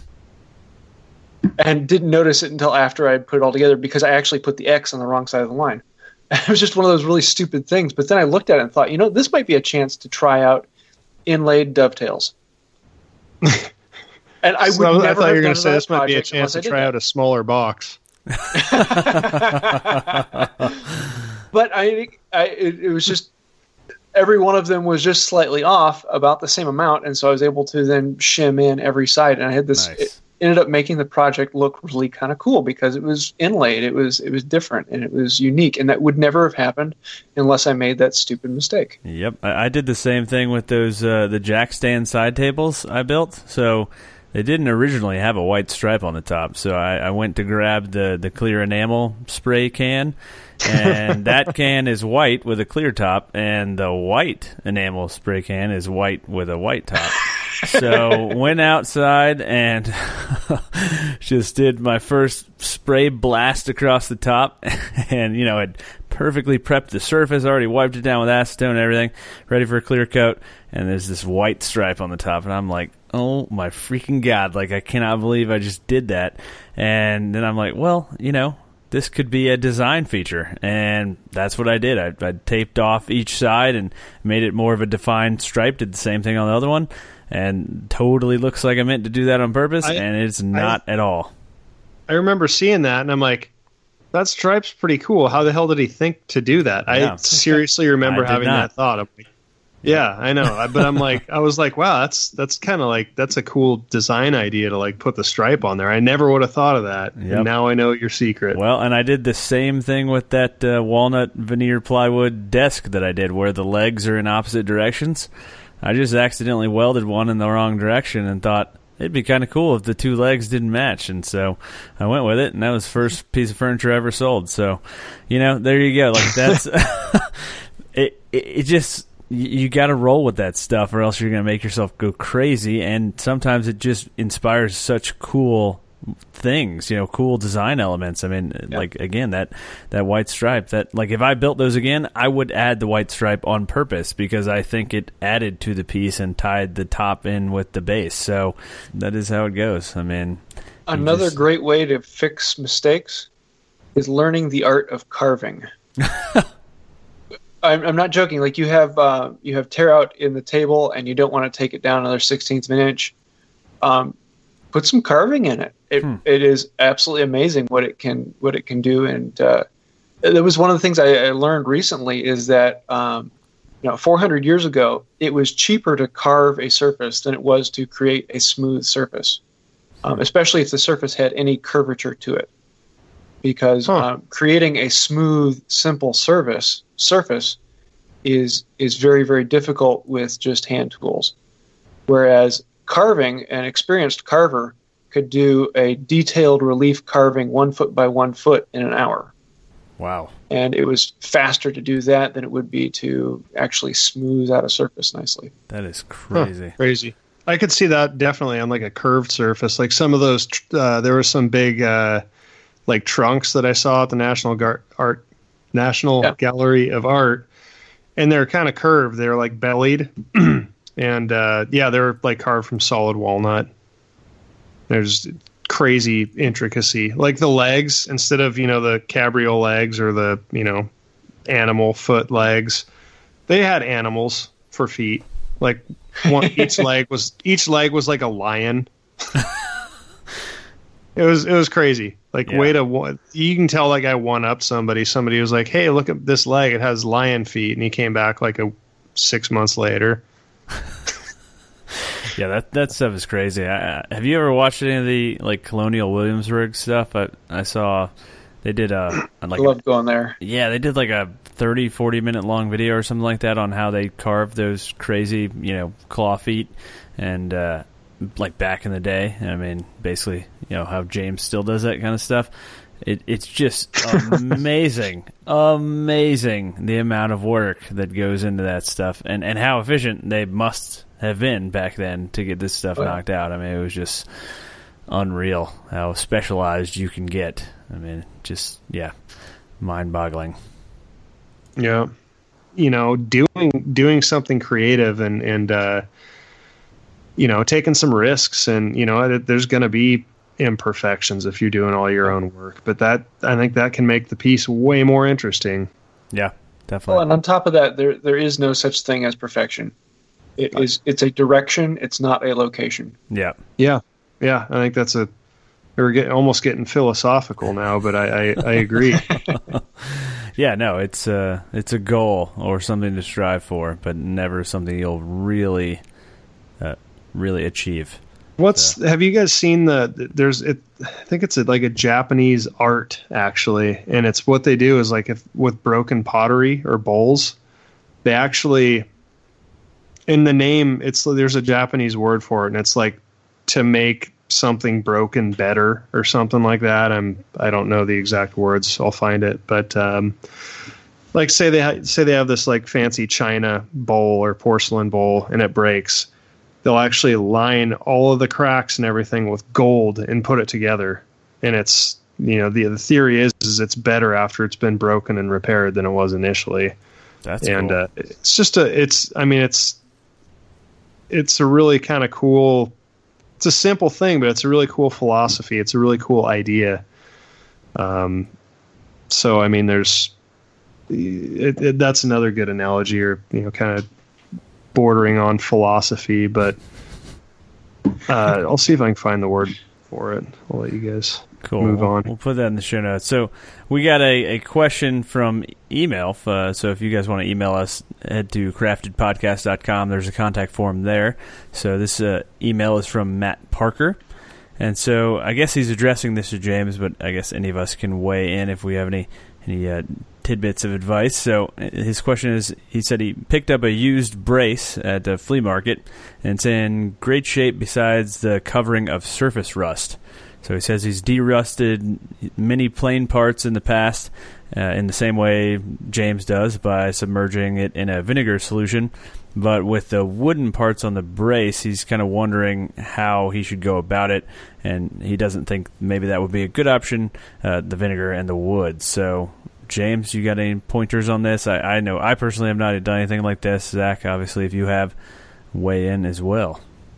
and didn't notice it until after I put it all together, because I actually put the X on the wrong side of the line. It was just one of those really stupid things. But then I looked at it and thought, you know, this might be a chance to try out inlaid dovetails. And I so would I never thought you were going to say this might be a chance to try that. out a smaller box. But I, I it, it was just, every one of them was just slightly off, about the same amount, and so I was able to then shim in every side, and I had this. Nice. It ended up making the project look really kind of cool because it was inlaid, it was it was different, and it was unique, and that would never have happened unless I made that stupid mistake. Yep, I, I did the same thing with those uh, the jack stand side tables I built. So they didn't originally have a white stripe on the top, so I, I went to grab the, the clear enamel spray can, and that can is white with a clear top, and the white enamel spray can is white with a white top. So went outside and just did my first spray blast across the top, and you know had perfectly prepped the surface, already wiped it down with acetone and everything, ready for a clear coat, and there's this white stripe on the top, and I'm like, oh my freaking God, like I cannot believe I just did that. And then I'm like, well, you know, this could be a design feature, and that's what I did. I, I taped off each side and made it more of a defined stripe, did the same thing on the other one, and totally looks like I meant to do that on purpose, I, and it's not I, at all. I remember seeing that, and I'm like, that stripe's pretty cool. How the hell did he think to do that? Yeah. I seriously remember I having not. that thought. I'm like, yeah, I know. But I'm like, I was like, wow, that's that's kind of like, that's a cool design idea to like put the stripe on there. I never would have thought of that. Yep. And now I know your secret. Well, and I did the same thing with that uh, walnut veneer plywood desk that I did, where the legs are in opposite directions. I just accidentally welded one in the wrong direction and thought it'd be kind of cool if the two legs didn't match. And so I went with it, and that was the first piece of furniture I ever sold. So, you know, there you go. Like that's it, it. It just, you got to roll with that stuff, or else you're going to make yourself go crazy. And sometimes it just inspires such cool things, you know, cool design elements. I mean, yeah. like again, that that white stripe, that like if I built those again, I would add the white stripe on purpose because I think it added to the piece and tied the top in with the base. So that is how it goes. I mean, another just... great way to fix mistakes is learning the art of carving. I'm, I'm not joking. Like you have uh, you have tear out in the table, and you don't want to take it down another sixteenth of an inch. Um, put some carving in it. It hmm. it is absolutely amazing what it can what it can do. And uh, that was one of the things I, I learned recently is that um, you know four hundred years ago it was cheaper to carve a surface than it was to create a smooth surface, um, especially if the surface had any curvature to it. Because huh. um, creating a smooth, simple surface surface is is very very difficult with just hand tools, whereas carving, an experienced carver could do a detailed relief carving one foot by one foot in an hour. Wow. And it was faster to do that than it would be to actually smooth out a surface nicely. That is crazy. Huh, crazy. I could see that definitely on like a curved surface. Like some of those, uh, there were some big uh, like trunks that I saw at the National Gar- Art National yeah. Gallery of Art, and they're kind of curved. They're like bellied. And, uh, yeah, they're like carved from solid walnut. There's crazy intricacy. Like the legs, instead of, you know, the cabriole legs or the, you know, animal foot legs, they had animals for feet. Like one, each leg was, each leg was like a lion. It was, it was crazy. Like yeah. way to, you can tell like I one up somebody. Somebody was like, hey, look at this leg. It has lion feet. And he came back like a six months later. Yeah, that that stuff is crazy. I, have you ever watched any of the like Colonial Williamsburg stuff? I I saw they did a like I love going there. Yeah, they did like a thirty, forty minute long video or something like that on how they carved those crazy, you know, claw feet, and uh, like back in the day. I mean, basically, you know, how James still does that kind of stuff. It, it's just amazing, amazing the amount of work that goes into that stuff, and, and how efficient they must have been back then to get this stuff oh, knocked out. I mean, it was just unreal how specialized you can get. I mean, just, yeah, mind-boggling. Yeah. You know, doing doing something creative and, and uh, you know, taking some risks, and, you know, there's going to be imperfections if you're doing all your own work, but that I think that can make the piece way more interesting. Yeah, definitely. Well, and on top of that, there there is no such thing as perfection. It is it's a direction, it's not a location. Yeah, yeah, yeah. I think that's a we're getting almost getting philosophical now, but I I, I agree. Yeah, no, it's a it's a goal or something to strive for, but never something you'll really uh, really achieve. What's so. Have you guys seen the? There's it. I think it's a, like a Japanese art actually, and it's what they do is like if with broken pottery or bowls, they actually in the name it's there's a Japanese word for it, and it's like to make something broken better or something like that. I'm I don't know the exact words. I'll find it, but um, like say they ha- say they have this like fancy china bowl or porcelain bowl and it breaks. They'll actually line all of the cracks and everything with gold and put it together. And it's, you know, the the theory is, is it's better after it's been broken and repaired than it was initially. That's and cool. uh, it's just a, it's, I mean, it's, it's a really kind of cool, it's a simple thing, but it's a really cool philosophy. It's a really cool idea. Um, so, I mean, there's, it, it, that's another good analogy, or, you know, kind of bordering on philosophy, but uh, I'll see if I can find the word for it. I'll let you guys cool. move on. We'll put that in the show notes. So we got a, a question from email. Uh, so if you guys want to email us, head to crafted podcast dot com. There's a contact form there. So this uh, email is from Matt Parker. And so I guess he's addressing this to James, but I guess any of us can weigh in if we have any any uh, tidbits of advice. So his question is, he said he picked up a used brace at a flea market, and it's in great shape besides the covering of surface rust. So he says he's derusted many plain parts in the past uh, in the same way James does by submerging it in a vinegar solution. But with the wooden parts on the brace, he's kind of wondering how he should go about it, and he doesn't think maybe that would be a good option, uh, the vinegar and the wood. So, James, you got any pointers on this? I, I know I personally have not done anything like this. Zach, obviously, if you have, weigh in as well.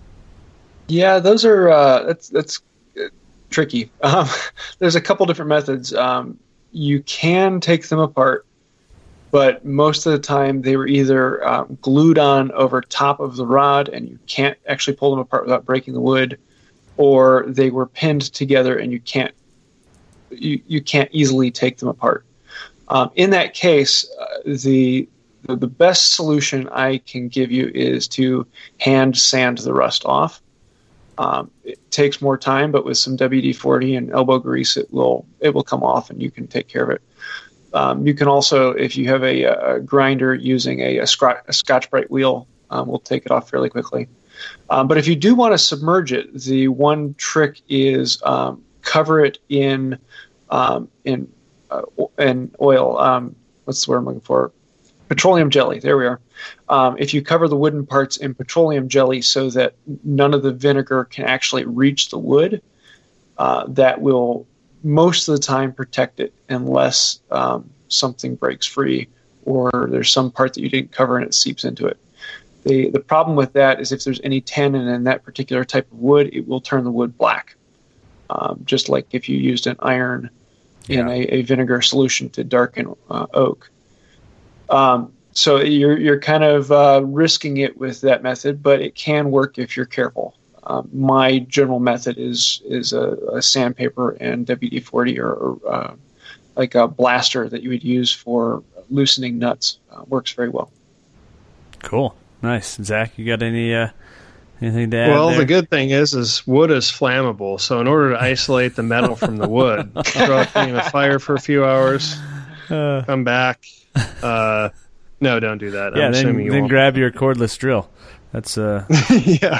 Yeah, those are uh, that's that's tricky. Um, there's a couple different methods. Um, you can take them apart, but most of the time they were either um, glued on over top of the rod and you can't actually pull them apart without breaking the wood, or they were pinned together and you can't you, you can't easily take them apart. Um, in that case, uh, the the best solution I can give you is to hand sand the rust off. Um, it takes more time, but with some W D forty and elbow grease, it will it will come off and you can take care of it. Um, you can also, if you have a, a grinder using a, a, scotch, a Scotch-Brite wheel, um, we'll take it off fairly quickly. Um, but if you do want to submerge it, the one trick is um, cover it in um, in uh, in oil. Um, what's the word I'm looking for? Petroleum jelly. There we are. Um, if you cover the wooden parts in petroleum jelly so that none of the vinegar can actually reach the wood, uh, that will most of the time protect it unless um, something breaks free or there's some part that you didn't cover and it seeps into it. The the problem with that is if there's any tannin in that particular type of wood, it will turn the wood black, um, just like if you used an iron yeah. in a, a vinegar solution to darken uh, oak. Um, so you're you're kind of uh, risking it with that method, but it can work if you're careful. Um, my general method is is a, a sandpaper and W D forty or, or uh, like a blaster that you would use for loosening nuts. Uh, works very well. Cool, nice. Zach, you got any uh, anything to add? Well, there? The good thing is, is wood is flammable. So in order to isolate the metal from the wood, throw it in the fire for a few hours, uh, come back. Uh, no, don't do that. Yeah, I'm then, assuming you then won't. grab your cordless drill. That's uh yeah.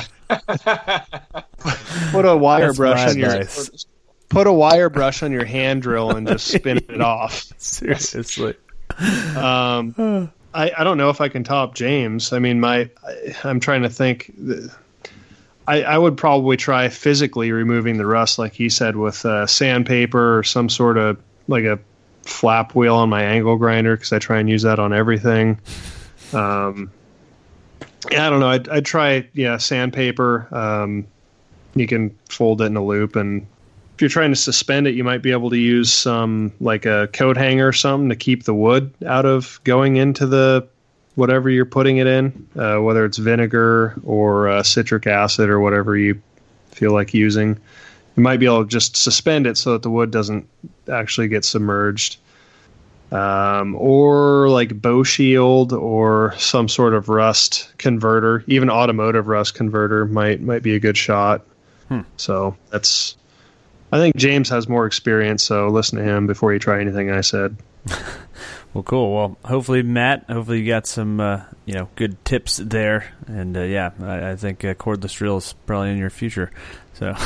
Put a wire That's brush my on your advice. put a wire brush on your hand drill and just spin it off. Seriously. Um, I, I don't know if I can top James. I mean, my I, I'm trying to think. I, I would probably try physically removing the rust, like he said, with uh, sandpaper or some sort of like a flap wheel on my angle grinder, because I try and use that on everything. Um, yeah, I don't know. I'd, I'd try, yeah, sandpaper. Um, you can fold it in a loop, and if you're trying to suspend it, you might be able to use some, like a coat hanger or something to keep the wood out of going into the whatever you're putting it in, uh, whether it's vinegar or uh, citric acid or whatever you feel like using. You might be able to just suspend it so that the wood doesn't actually get submerged. Um, or like Bow Shield or some sort of rust converter, even automotive rust converter might might be a good shot. Hmm. So that's, I think James has more experience, so listen to him before you try anything I said. Well, cool. Well, hopefully, Matt, hopefully you got some, uh, you know, good tips there. And, uh, yeah, I, I think uh, cordless drill is probably in your future. So,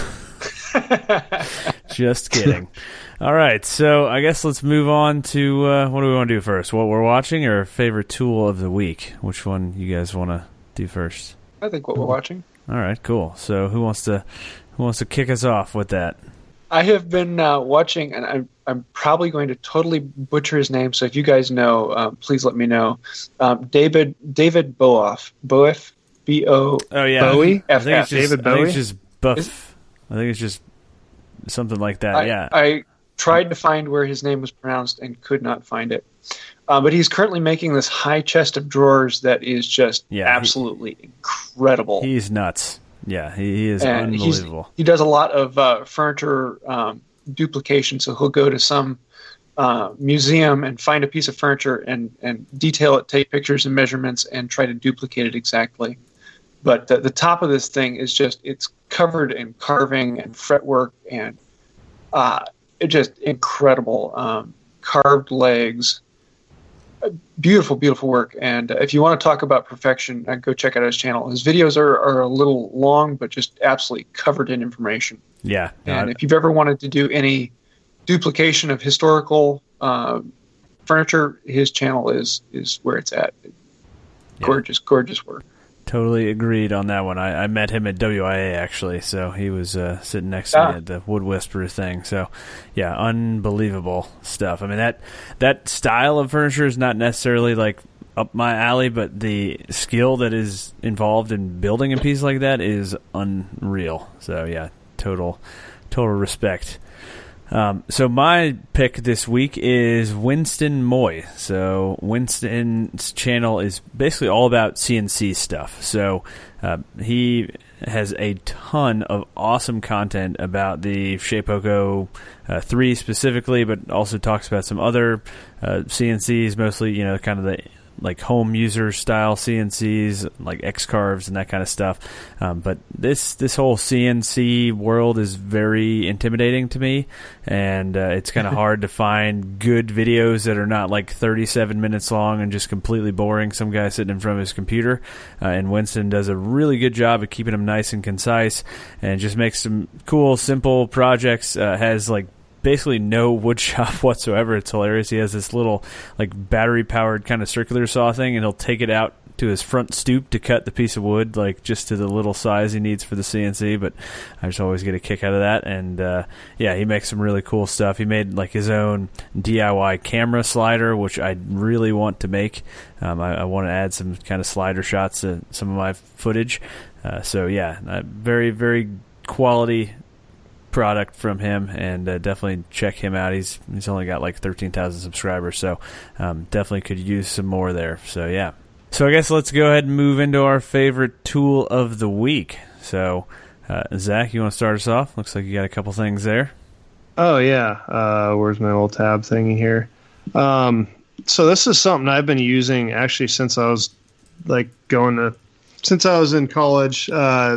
just kidding. All right, so I guess let's move on to, uh, what do we want to do first? What we're watching or favorite tool of the week? Which one you guys want to do first? I think what we're watching. All right, cool. So who wants to who wants to kick us off with that? I have been uh, watching, and I'm, I'm probably going to totally butcher his name, so if you guys know, um, please let me know. Um, David David Boaf. Boaf? B O Oh, yeah. Bowie? I think it's just, David I think Bowie? it's just Buff. Is- I think it's just something like that, I, yeah. I tried to find where his name was pronounced and could not find it. Uh, but he's currently making this high chest of drawers that is just Yeah, he- absolutely incredible. He's nuts. Yeah, he, he is and he's, unbelievable. he does a lot of uh, furniture um, duplication. So he'll go to some uh, museum and find a piece of furniture and, and detail it, take pictures and measurements, and try to duplicate it exactly. But the, the top of this thing is just, it's covered in carving and fretwork and uh, it just incredible. Um, carved legs. Beautiful, beautiful work. And uh, if you want to talk about perfection, uh, go check out his channel. His videos are, are a little long, but just absolutely covered in information. Yeah. no, And I- if you've ever wanted to do any duplication of historical uh, furniture, his channel is is where it's at. Gorgeous, gorgeous work. Totally agreed on that one. I, I met him at W I A, actually, so he was uh, sitting next to Ah. me at the Wood Whisperer thing. So, yeah, unbelievable stuff. I mean, that that style of furniture is not necessarily, like, up my alley, but the skill that is involved in building a piece like that is unreal. So, yeah, total, total respect. Um, so my pick this week is Winston Moy. So Winston's channel is basically all about C N C stuff. So uh, he has a ton of awesome content about the Shapeoko uh, three specifically, but also talks about some other uh, C N Cs, mostly, you know, kind of the like home user style C N Cs, like X-Carves and that kind of stuff. Um, but this this whole C N C world is very intimidating to me, and uh, it's kind of hard to find good videos that are not like thirty-seven minutes long and just completely boring. Some guy sitting in front of his computer, uh, and Winston does a really good job of keeping them nice and concise, and just makes some cool, simple projects. Uh, has like basically no wood shop whatsoever. It's hilarious. He has this little like battery powered kind of circular saw thing, and he'll take it out to his front stoop to cut the piece of wood, like just to the little size he needs for the C N C. But I just always get a kick out of that. And uh, yeah, he makes some really cool stuff. He made like his own D I Y camera slider, which I really want to make. Um, I, I want to add some kind of slider shots to some of my footage. Uh, so yeah, uh, very, very quality product from him, and uh, definitely check him out. He's he's only got like thirteen thousand subscribers, so um, definitely could use some more there. So yeah. So I guess let's go ahead and move into our favorite tool of the week. So uh, Zach, you want to start us off? Looks like you got a couple things there. Oh yeah, uh, where's my little tab thingy here? Um, so this is something I've been using actually since I was like going to since I was in college. Uh,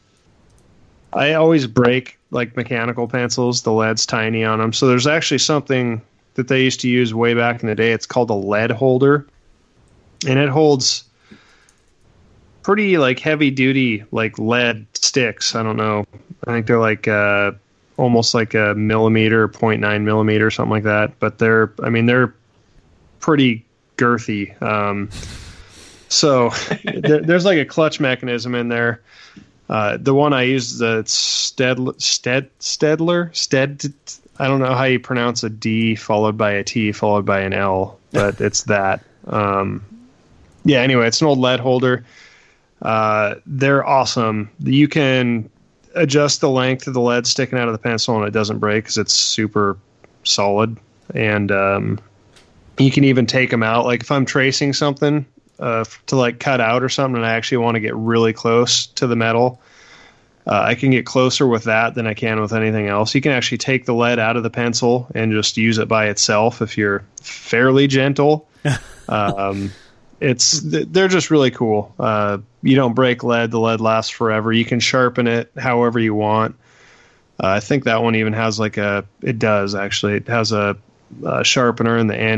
I always break like mechanical pencils. The lead's tiny on them, so there's actually something that they used to use way back in the day. It's called a lead holder, and it holds pretty like heavy duty like lead sticks. I don't know. I think they're like. Uh, almost like a millimeter, zero point nine millimeter, something like that. But they're, I mean, they're pretty girthy. Um, so there, there's like a clutch mechanism in there. Uh, the one I use is the Stedler, Sted, Stedler, Sted. I don't know how you pronounce a D followed by a T followed by an L, but it's that. Um, yeah. Anyway, it's an old lead holder. Uh, they're awesome. You can adjust the length of the lead sticking out of the pencil, and it doesn't break because it's super solid. And um, you can even take them out. Like if I'm tracing something uh, to like cut out or something, and I actually want to get really close to the metal, uh, I can get closer with that than I can with anything else. You can actually take the lead out of the pencil and just use it by itself if you're fairly gentle. um, It's they're just really cool. Uh, you don't break lead; the lead lasts forever. You can sharpen it however you want. Uh, I think that one even has like a. It does actually. It has a, a sharpener in the end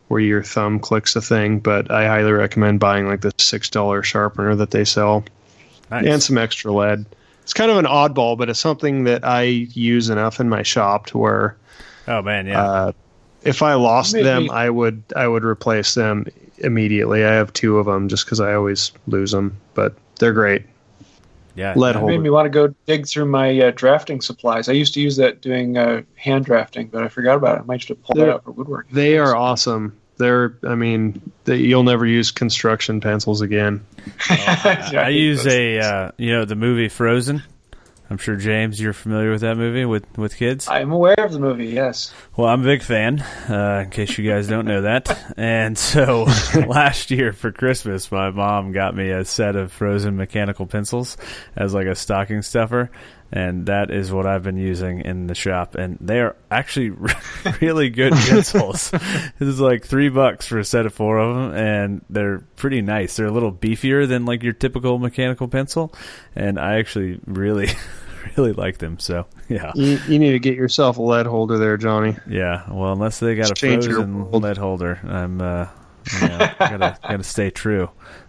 where your thumb clicks a thing, but I highly recommend buying like the six dollar sharpener that they sell. Nice. And some extra lead. It's kind of an oddball, but it's something that I use enough in my shop to where, oh man, yeah. Uh, if I lost Maybe. them, I would I would replace them immediately. I have two of them just because I always lose them, but they're great. Yeah, lead It holder. made me want to go dig through my uh, drafting supplies. I used to use that doing uh, hand drafting, but I forgot about it. I might just pull They're- that out for woodworking. They are awesome. They're, I mean, they, you'll never use construction pencils again. I, Yeah, I use those a things. uh, you know the movie Frozen. I'm sure James, you're familiar with that movie with with kids. I'm aware of the movie, yes. Well, I'm a big fan, uh, in case you guys don't know that. And so last year for Christmas, my mom got me a set of Frozen mechanical pencils as like a stocking stuffer. And that is what I've been using in the shop. And they are actually really good pencils. This is like three bucks for a set of four of them. And they're pretty nice. They're a little beefier than like your typical mechanical pencil. And I actually really... really like them, so yeah. You, you need to get yourself a lead holder there, Johnny. Yeah, well, unless they got Just a change your Frozen world. lead holder, I'm uh, you know, gotta gotta stay true.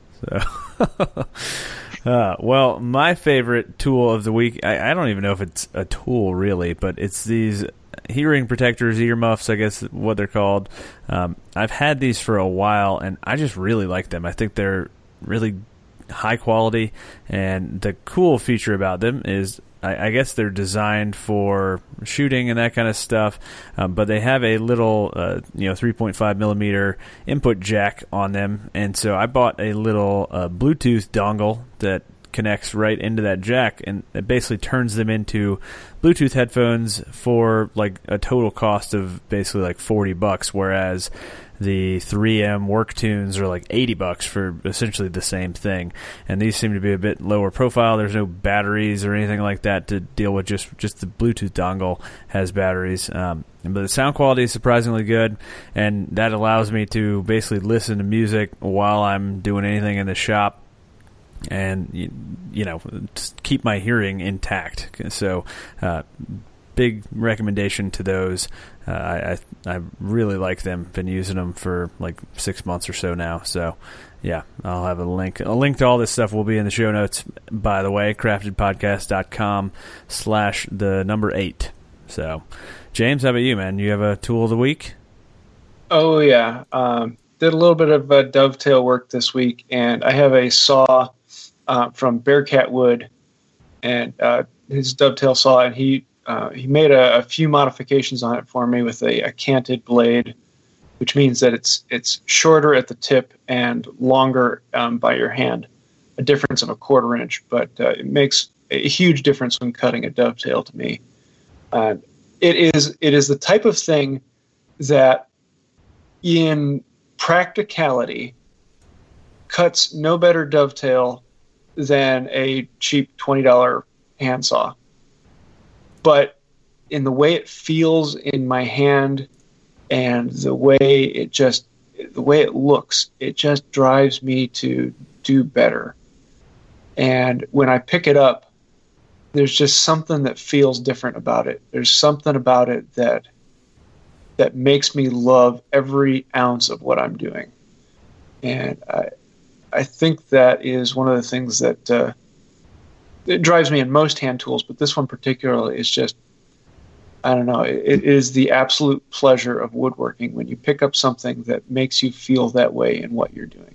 So, uh, well, my favorite tool of the week, I, I don't even know if it's a tool really, but it's these hearing protectors, earmuffs, I guess what they're called. Um, I've had these for a while, and I just really like them. I think they're really high quality, and the cool feature about them is I, I guess they're designed for shooting and that kind of stuff, um, but they have a little, uh, you know, three point five millimeter input jack on them, and so I bought a little uh, Bluetooth dongle that connects right into that jack, and it basically turns them into Bluetooth headphones for like a total cost of basically like forty bucks, whereas the three M work tunes are like eighty bucks for essentially the same thing. And these seem to be a bit lower profile. There's no batteries or anything like that to deal with. Just just the Bluetooth dongle has batteries. Um, but the sound quality is surprisingly good, and that allows me to basically listen to music while I'm doing anything in the shop, and you, you know, just keep my hearing intact. So uh, big recommendation to those. Uh, I, I I really like them. Been using them for like six months or so now. So yeah, I'll have a link. A link to all this stuff will be in the show notes, by the way, craftedpodcast.com slash the number eight. So James, how about you, man? You have a tool of the week? Oh, yeah. Um, did a little bit of uh, dovetail work this week, and I have a saw uh, from Bearcat Wood, and uh, his dovetail saw, and he uh, he made a, a few modifications on it for me with a, a canted blade, which means that it's it's shorter at the tip and longer um, by your hand, a difference of a quarter inch, but uh, it makes a huge difference when cutting a dovetail to me. Uh, it is it is the type of thing that, in practicality, cuts no better dovetail than a cheap twenty dollars handsaw. But in the way it feels in my hand and the way it just, the way it looks, it just drives me to do better. And when I pick it up, there's just something that feels different about it. There's something about it that that makes me love every ounce of what I'm doing. And I, I think that is one of the things that uh, it drives me in most hand tools, but this one particularly is just, I don't know, it, it is the absolute pleasure of woodworking when you pick up something that makes you feel that way in what you're doing.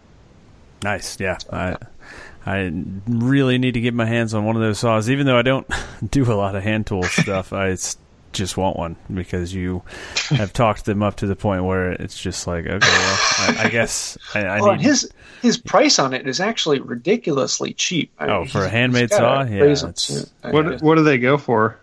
Nice, yeah. I I really need to get my hands on one of those saws, even though I don't do a lot of hand tool stuff. I just want one because you have talked them up to the point where it's just like, okay, well, I, I guess I, I well, need... his his price on it is actually ridiculously cheap. I Oh, mean, for a he's- handmade he's saw? got a Yeah, raise on it's- it. I What know. what do they go for?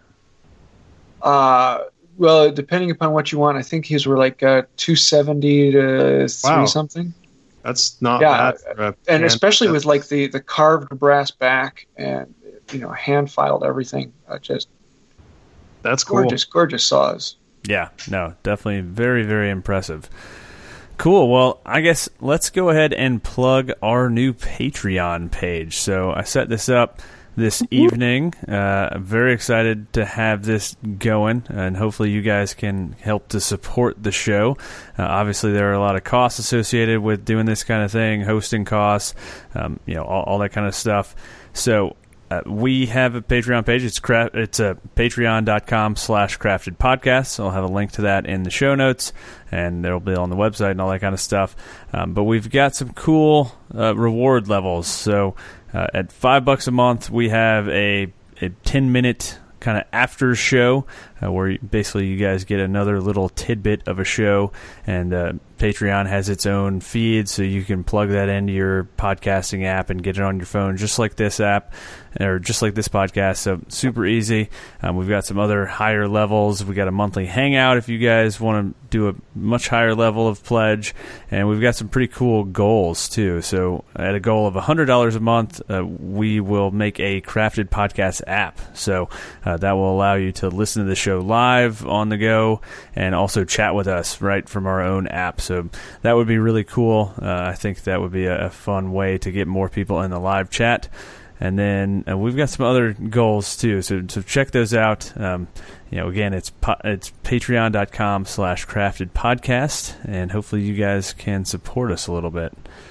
Uh, well, depending upon what you want, I think his were like uh, two seventy to three Wow. something. That's not Yeah, bad. for a And hand- especially with like the, the carved brass back and, you know, hand filed everything. Uh, just that's cool. gorgeous, gorgeous saws. Yeah, no, definitely very, very impressive. Cool. Well, I guess let's go ahead and plug our new Patreon page. So I set this up this evening. Uh, I'm very excited to have this going, and hopefully you guys can help to support the show. Uh, obviously, there are a lot of costs associated with doing this kind of thing, hosting costs, um, you know, all, all that kind of stuff. So uh, we have a Patreon page. It's cra- it's a patreon.com slash crafted podcast. So I'll have a link to that in the show notes, and it'll be on the website and all that kind of stuff. Um, but we've got some cool uh, reward levels. So uh, at five bucks a month, we have a, a ten minute kind of after show uh, where basically you guys get another little tidbit of a show, and uh, Patreon has its own feed, so you can plug that into your podcasting app and get it on your phone, just like this app, or just like this podcast. So super easy. Um, we've got some other higher levels. We got a monthly hangout if you guys want to do a much higher level of pledge, and we've got some pretty cool goals too. So at a goal of one hundred dollars a month, uh, we will make a Crafted Podcast app. So uh, that will allow you to listen to the show live on the go and also chat with us right from our own app. So that would be really cool. Uh, I think that would be a, a fun way to get more people in the live chat. And then uh, we've got some other goals too, so so check those out. Um, you know, again, it's po- it's patreon.com slash crafted podcast, and hopefully you guys can support us a little bit.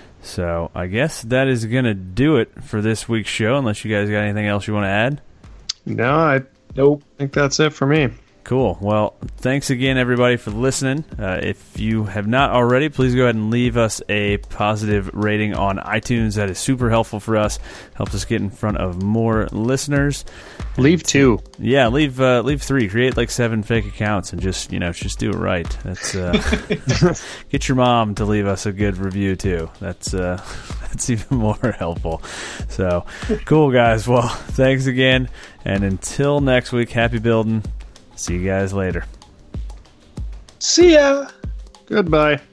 So I guess that is going to do it for this week's show, unless you guys got anything else you want to add. No, I Nope. think that's it for me. Cool. Well, thanks again, everybody, for listening. Uh, if you have not already, please go ahead and leave us a positive rating on iTunes. That is super helpful for us. Helps us get in front of more listeners. Leave two. Yeah, leave uh, leave three. Create like seven fake accounts and just you know just do it right. That's uh, get your mom to leave us a good review too. That's uh, that's even more helpful. So cool, guys. Well, thanks again, and until next week, happy building. See you guys later. See ya. Goodbye.